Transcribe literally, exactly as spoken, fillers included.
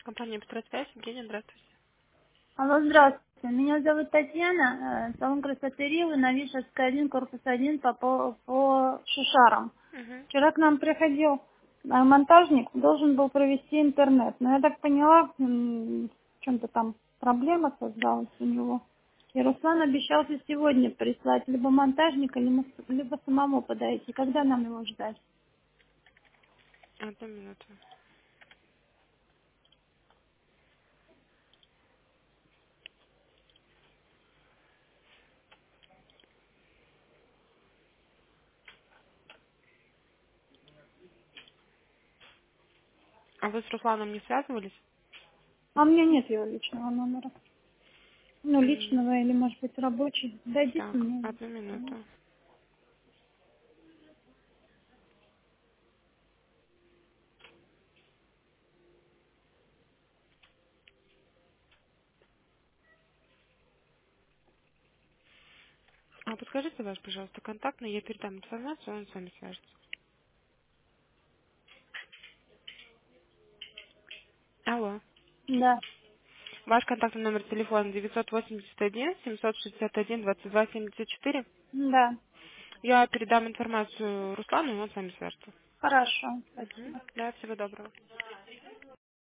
Компания Петросвязь, Евгения, здравствуйте. Алло, здравствуйте. Меня зовут Татьяна, э, салон красоты Рилы, на Вишерской один, корпус один по, по, по Шишарам. Угу. Вчера к нам приходил э, монтажник, должен был провести интернет. Но я так поняла, м, в чем-то там проблема создалась у него. И Руслан обещался сегодня прислать либо монтажника, либо, либо самому подойти. Когда нам его ждать? Одну минуту. А вы с Русланом не связывались? А у меня нет его личного номера. Ну, М, личного или, может быть, рабочий. Дайте Так, мне. одну минуту. А подскажите ваш, пожалуйста, контактный, я передам информацию, он с вами свяжется. Алло. Да. Ваш контактный номер телефона девятьсот восемьдесят один семьсот шестьдесят один двадцать два семьдесят четыре. Да. Я передам информацию Руслану, и он с вами свяжется. Хорошо, Угу. спасибо. Да, всего доброго.